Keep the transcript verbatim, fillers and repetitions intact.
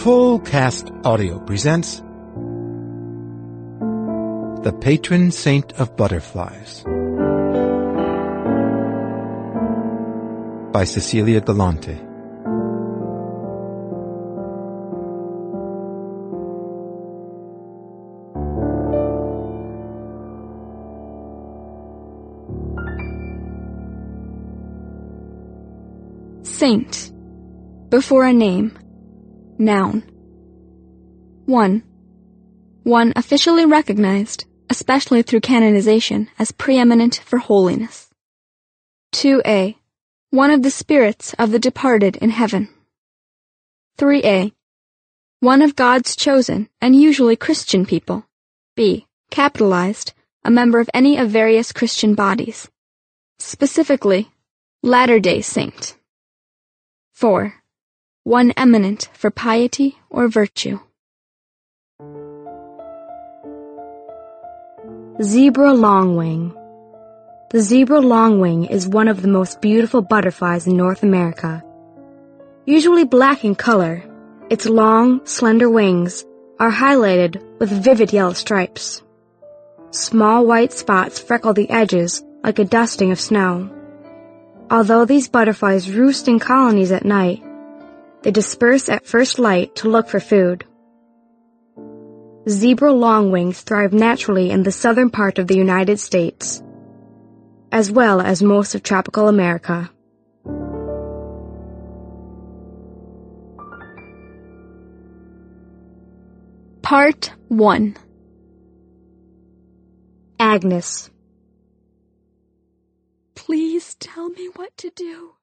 Full Cast Audio presents The Patron Saint of Butterflies by Cecilia Galante. Saint. Before a name. Noun. one. One officially recognized, especially through canonization, as preeminent for holiness. two A. One of the spirits of the departed in heaven. three A. One of God's chosen, and usually Christian people. B. Capitalized, a member of any of various Christian bodies. Specifically, Latter-day Saint. four. One eminent for piety or virtue. Zebra longwing. The zebra longwing is one of the most beautiful butterflies in North America. Usually black in color, its long, slender wings are highlighted with vivid yellow stripes. Small white spots freckle the edges like a dusting of snow. Although these butterflies roost in colonies at night, they disperse at first light to look for food. Zebra longwings thrive naturally in the southern part of the United States, as well as most of tropical America. Part one. Agnes. Please tell me what to do.